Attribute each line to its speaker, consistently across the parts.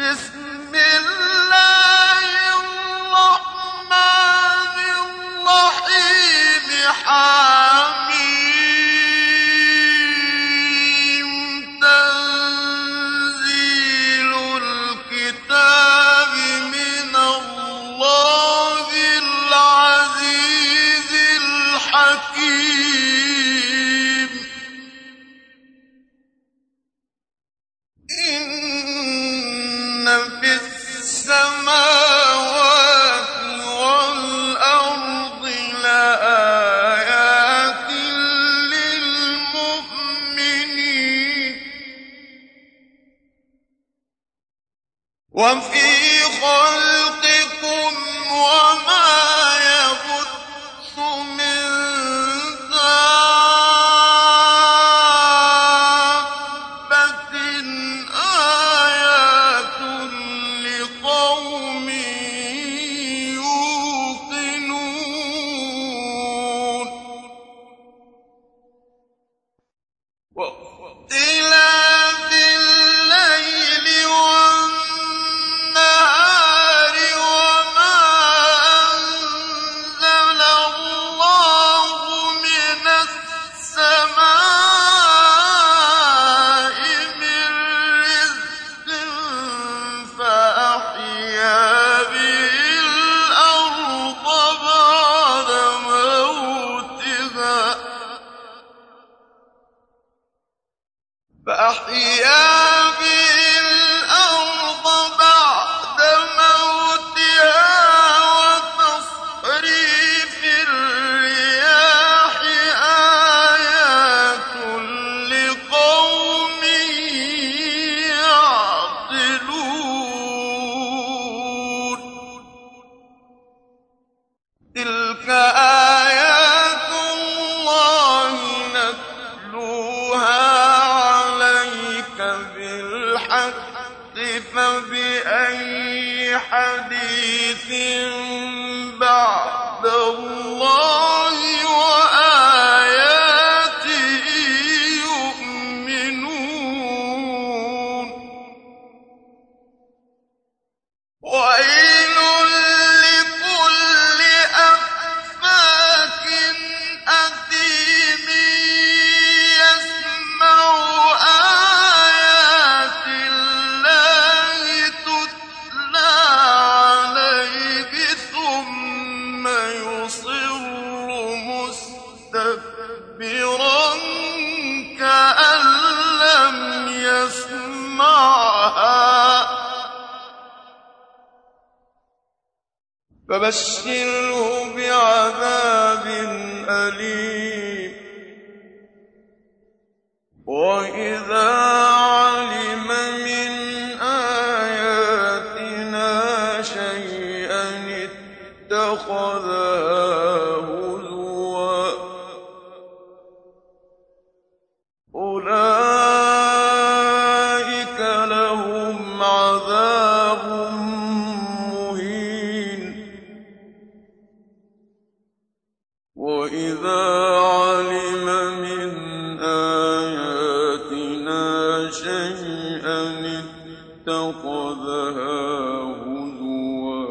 Speaker 1: بسم الله الرحمن الرحيم حميم تنزيل الكتاب من الله العزيز الحكيم إن في السماوات والأرض لآيات للمؤمنين وفي خلقكم وما يبث من دابة آيات لقوم يوقنون واختلاف الليل والنهار وما أنزل الله من السماء من رزق فأحيا به الأرض بعد موتها وتصريف الرياح آيات لقوم يعقلون تلك آيات الله نتلوها عليك بالحق فبأي حديث بعد الله وآياته يؤمنون ويل لكل أفاك أثيم يسمع آيات الله تتلى عليه ثم يصر مستكبرا كأن لم يسمعها فبشره بعذاب أليم وإذا علم من آياتنا شيئا اتخذها هزوا أولئك لهم عذاب مهين وإذا علم من آياتنا شيئا اتخذها هزوا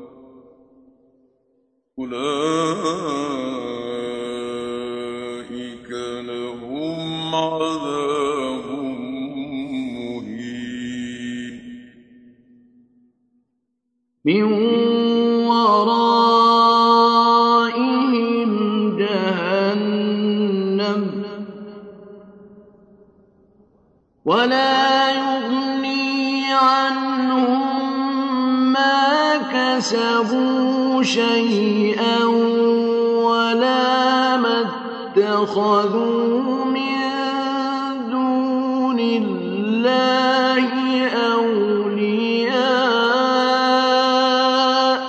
Speaker 1: أولئك لهم عذاب مهين
Speaker 2: من ورائهم جهنم ولا يغني عنهم ما كسبوا شيئا ولا ما اتخذوا من دون الله أولياء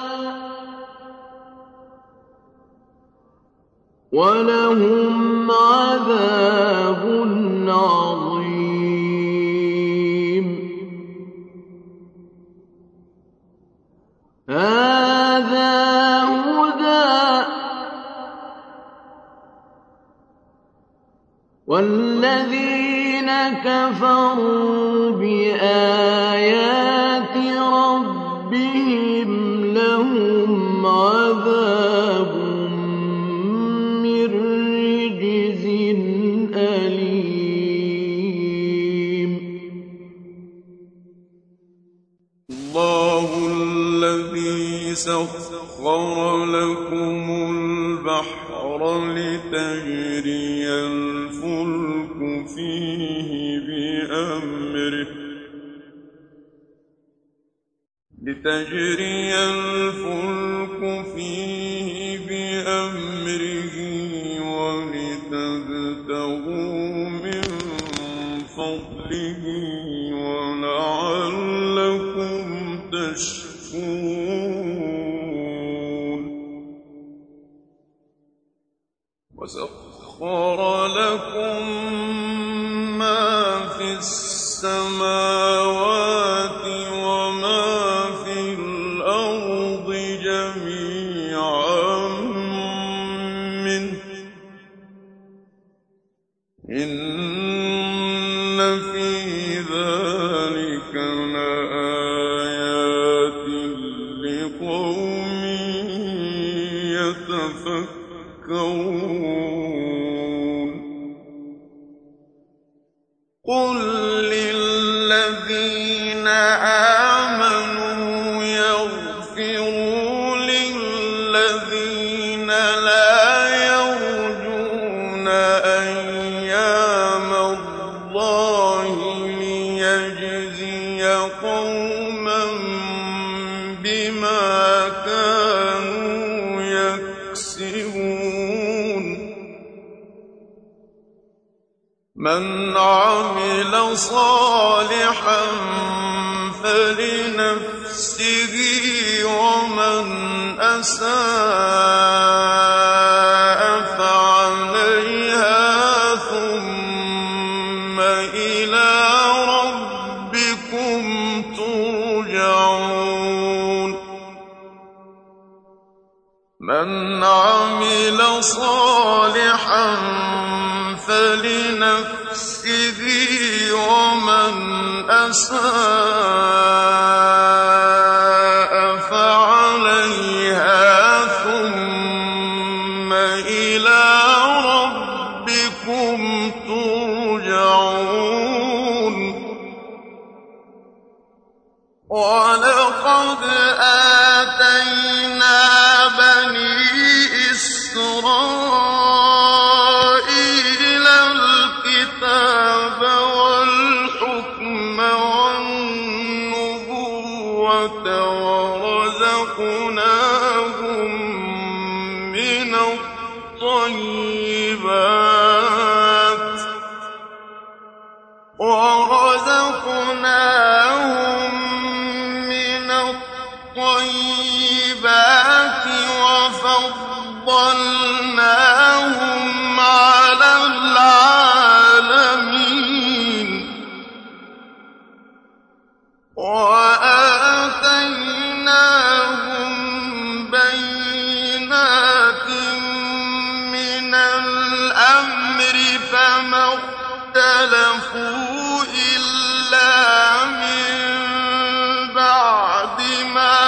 Speaker 2: ولهم عذاب عظيم هذا هدى والذين كفروا بآيات
Speaker 1: الله الذي سخر لكم البحر لتجري الفلك فيه بأمره ولتبتغوا من فضله ولعلكم تشكرون وسخر لكم ما في السماوات وما في الأرض جميعا منه إن في ذلك لآيات لقوم يتفكرون قل للذين آمنوا يغفروا للذين لا يرجون أيام الله ليجزي قوما بما كانوا يكسبون من عمل صالحا فلنفسه ومن أساء فعليها ثم إلى ربكم ترجعون من عمل صالحا فلنفسه ومن أساء فعليها ثم إلى ربكم ترجعون ولقد آتينا بني إسرائيل الكتاب والحكم والنبوة ورزقناهم من الطيبات وفضلناهم على العالمين وآتيناهم بينات من الأمر فما اختلفوا إلا من بعد ما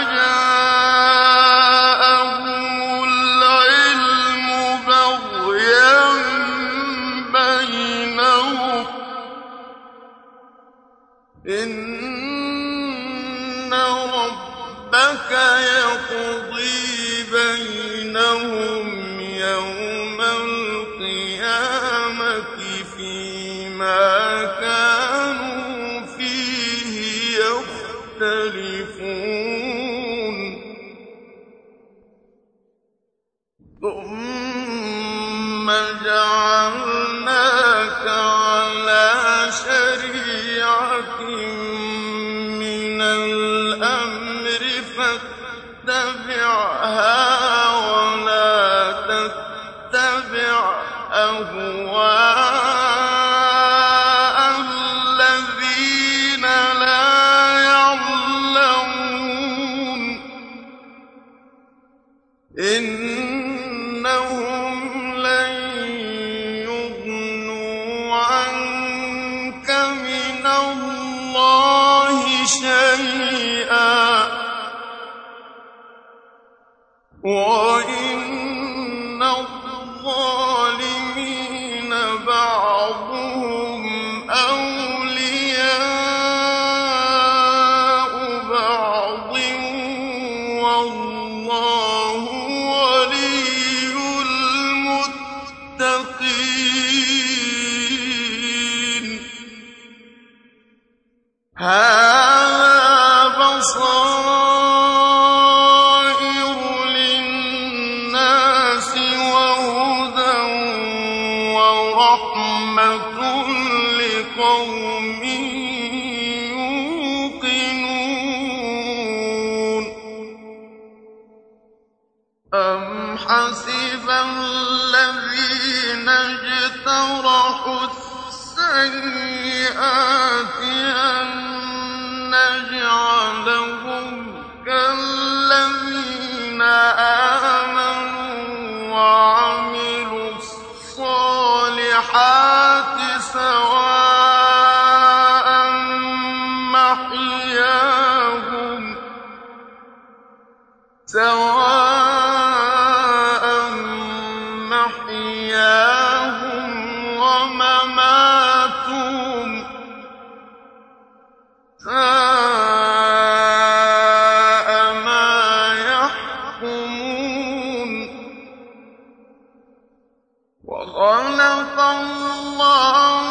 Speaker 1: جاءهم العلم بغيا بينهم إن ربك يقضي بينهم يوم القيامة فيما كانوا فيه يختلفون ثم جعلناك على شريعة من الأمر فاتبعها ولا تتبع أهواء الذين لا يعلمون إنهم لن يغنوا عنك من الله شيئا وإن الظالمين بعضهم أولياء وَبَصَائِرُ لِلنَّاسِ وَهُدًى وَرَحْمَةٌ لِّقَوْمٍ يُوقِنُونَ أَمْ حَسِبَ الَّذِينَ اجْتَرَحُوا السَّيِّئَاتِ أَن نَّجْعَلَهُمْ كَالَّذِينَ آمَنُوا وَعَمِلُوا الصَّالِحَاتِ سَوَاءً مَحْيَاهُمْ وَمَمَاتُهُمْ ۚ سَاءَ مَا يَحْكُمُونَ وَخَلَقَ اللَّهُ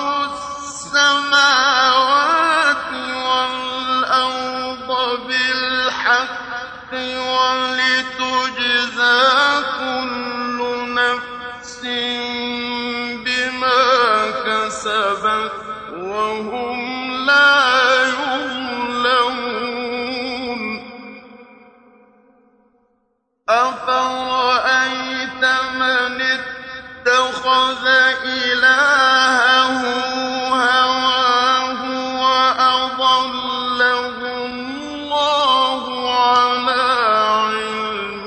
Speaker 1: السَّمَاوَاتِ وَالْأَرْضَ بِالْحَقِّ وَلِتُجْزَىٰ كُلُّ نَفْسٍ بِمَا كَسَبَتْ وَهُمْ لَا يُظْلَمُونَ أَفَرَأَيْتَ مَنِ اتَّخَذَ إِلَٰهَهُ هَوَاهُ وَأَضَلَّهُ اللَّهُ عَلَىٰ عِلْمٍ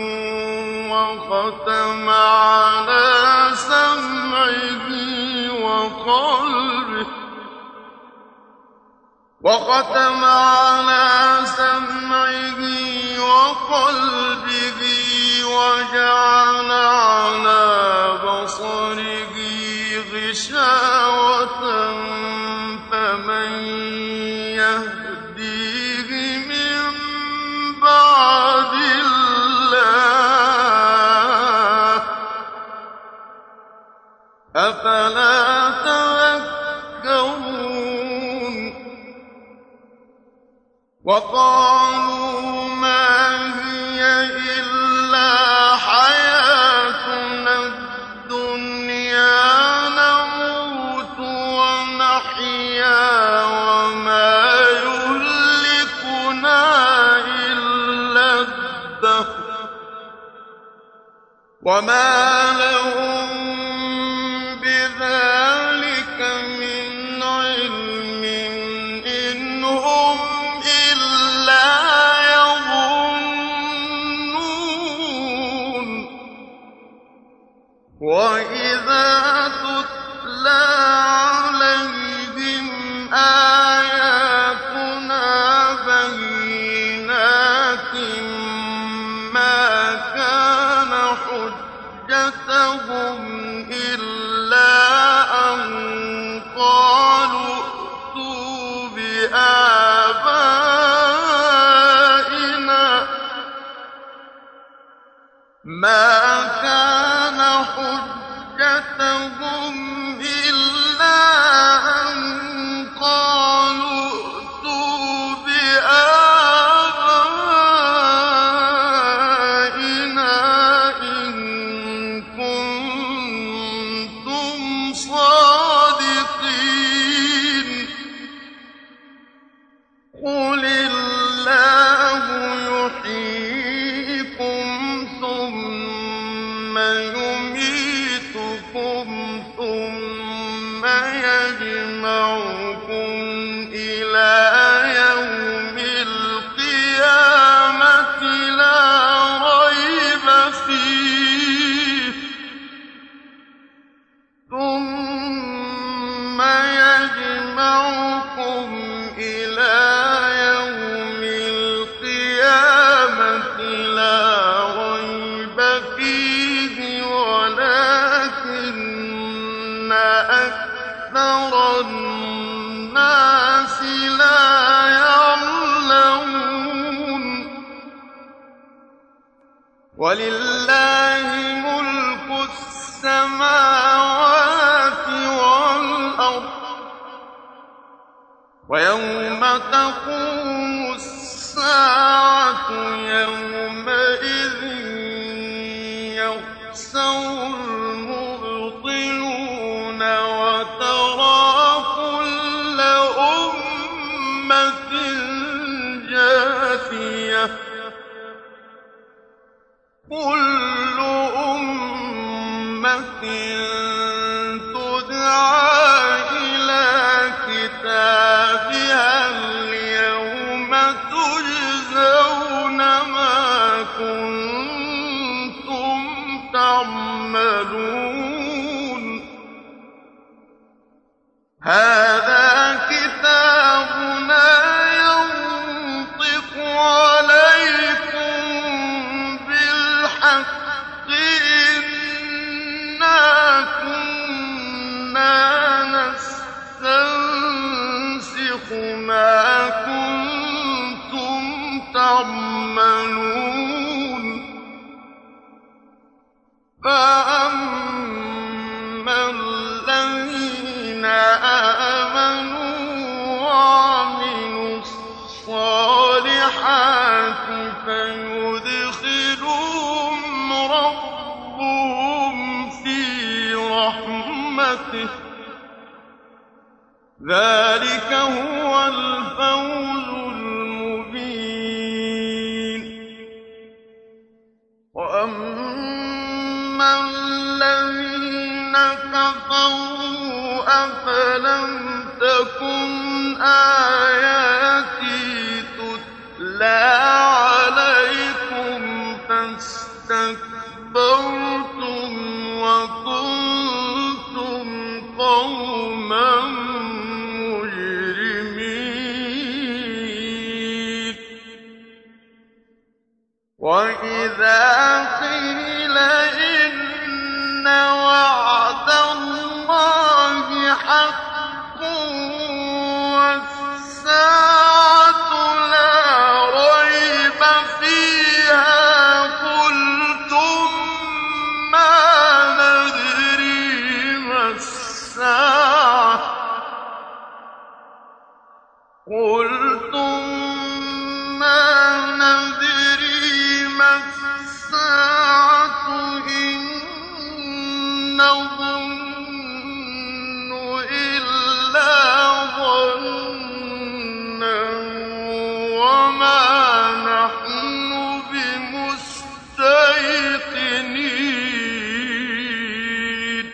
Speaker 1: وَخَتَمَ عَلَىٰ سَمْعِهِ وَقَلْبِهِ وَجَعَلَ عَلَىٰ بَصَرِهِ غِشَاوَةً فَمَن يَهْدِيهِ مِن بَعْدِ اللَّهِ ۚ أَفَلَا تَذَكَّرُونَ وَقَالُوا مَا هِيَ إِلَّا حَيَاتُنَا الدُّنْيَا نَمُوتُ وَنَحْيَا وَمَا يُهْلِكُنَا إِلَّا الدَّهْرُ وَمَا لَهُم بِذَٰلِكَ مِنْ عِلْمٍ إِنْ هُمْ إِلَّا يَظُنُّونَ وَإِذَا تُتْلَىٰ عَلَيْهِمْ آيَاتُنَا بَيِّنَاتٍ مَّا كَانَ حُجَّتَهُمْ إِلَّا أَن قَالُوا ائْتُوا بِآبَائِنَا إِن كُنتُمْ صَادِقِينَ قُلِ اللَّهُ يُحْيِيكُمْ ثُمَّ يُمِيتُكُمْ ثُمَّ يَجْمَعُكُمْ إِلَىٰ يَوْمِ الْقِيَامَةِ لَا رَيْبَ فِيهِ ثُمَّ يَجْمَعُكُمْ إِلَىٰ يَوْمِ الْقِيَامَةِ لَا رَيْبَ فِيهِ وَلَٰكِنَّ أَكْثَرَ النَّاسِ لَا يَعْلَمُونَ وَلِلَّهِ مُلْكُ السَّمَاوَاتِ وَالْأَرْضِ وَيَوْمَ تَقُومُ السَّاعَةُ السَّاعَةُ يَوْمَئِذٍ يَخْسَرُ الْمُبْطِلُونَ وَتَرَىٰ كُلَّ أُمَّةٍ جَاثِيَةً كُلُّ أُمَّةٍ تُدْعَىٰ إِلَىٰ كِتَابِهَا الْيَوْمَ تُجْزَوْنَ مَا كُنتُمْ تَعْمَلُونَ هَٰذَا كِتَابُنَا يَنطِقُ عَلَيْكُم بِالْحَقِّ إِنَّا كُنَّا نَسْتَنسِخُ مَا كُنتُمْ تَعْمَلُونَ فَأَمَّا الَّذِينَ آمَنُوا وَعَمِلُوا الصَّالِحَاتِ فَيُدْخِلُهُمْ رَبُّهُمْ فِي رَحْمَتِهِ ۚ ذَٰلِكَ هُوَ الْفَوْزُ الْمُبِينُ وَأَمَّا الَّذِينَ كَفَرُوا أَفَلَمْ تَكُنْ آيَاتِي تُتْلَىٰ عَلَيْكُمْ فَاسْتَكْبَرْتُمْ وَكُنتُمْ قَوْمًا مُّجْرِمِينَ وَإِذَا قِيلَ إِنَّ وَعْدَ اللَّهِ حَقٌّ وَالسَّاعَةُ لَا رَيْبَ فِيهَا قُلْتُم مَّا نَدْرِي مَا السَّاعَةُ إِن نَّظُنُّ إِلَّا ظَنًّا وَمَا نَحْنُ بِمُسْتَيْقِنِينَ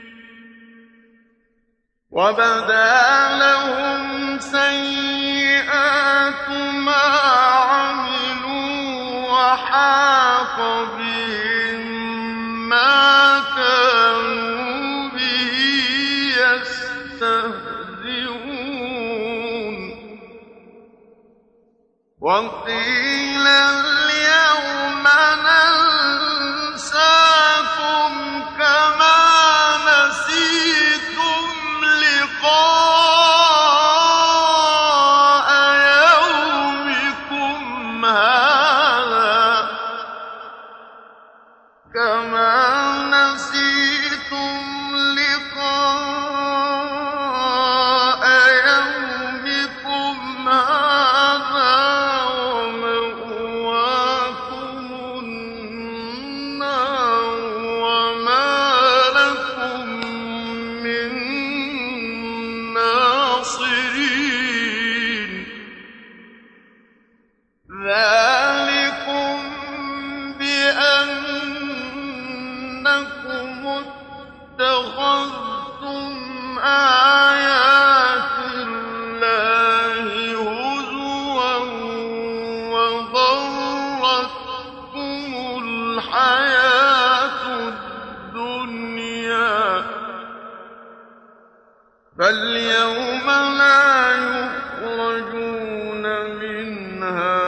Speaker 1: وَبَدَا لَهُمْ سَيِّئَاتُ مَا عَمِلُوا وَحَاقَ بِهِم مَّا كَانُوا بِهِ يَسْتَهْزِئُونَ وَقِيلَ الْيَوْمَ نَنسَاكُمْ كَمَا نَسِيتُمْ لِقَاءَ يَوْمِكُمْ هَٰذَا وَمَأْوَاكُمُ النَّارُ وَمَا لَكُم مِّن نَّاصِرِينَ ذَٰلِكُم بِأَنَّكُمُ اتَّخَذْتُمْ آيَاتِ اللَّهِ هُزُوًا وَغَرَّتْكُمُ الْحَيَاةُ الدُّنْيَا فَالْيَوْمَ لَا يُخْرَجُونَ مِنْهَا